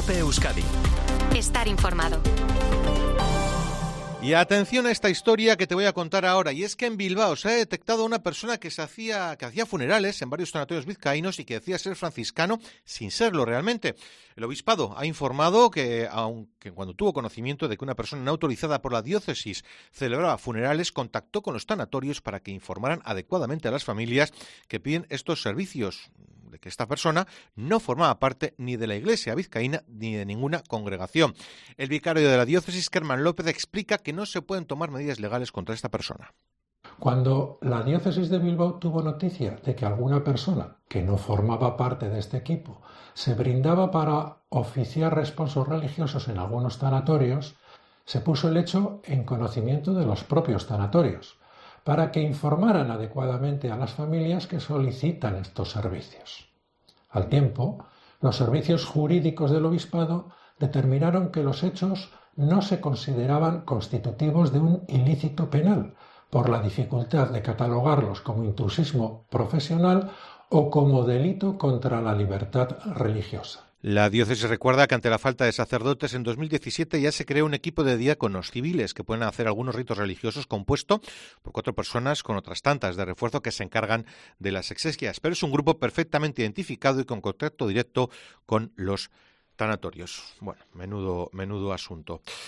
COPE Euskadi. Estar informado. Y atención a esta historia que te voy a contar ahora, y es que en Bilbao se ha detectado a una persona que hacía funerales en varios sanatorios vizcaínos y que decía ser franciscano sin serlo realmente. El obispado ha informado que, aunque cuando tuvo conocimiento de que una persona no autorizada por la diócesis celebraba funerales, contactó con los tanatorios para que informaran adecuadamente a las familias que piden estos servicios, de que esta persona no formaba parte ni de la Iglesia vizcaína ni de ninguna congregación. El vicario de la diócesis, Kerman López, explica que no se pueden tomar medidas legales contra esta persona. Cuando la diócesis de Bilbao tuvo noticia de que alguna persona que no formaba parte de este equipo se brindaba para oficiar responsos religiosos en algunos tanatorios, se puso el hecho en conocimiento de los propios tanatorios, para que informaran adecuadamente a las familias que solicitan estos servicios. Al tiempo, los servicios jurídicos del obispado determinaron que los hechos no se consideraban constitutivos de un ilícito penal, por la dificultad de catalogarlos como intrusismo profesional o como delito contra la libertad religiosa. La diócesis recuerda que ante la falta de sacerdotes en 2017 ya se creó un equipo de diáconos civiles que pueden hacer algunos ritos religiosos compuesto por 4 personas con otras tantas de refuerzo que se encargan de las exequias. Pero es un grupo perfectamente identificado y con contacto directo con los tanatorios. Bueno, menudo asunto.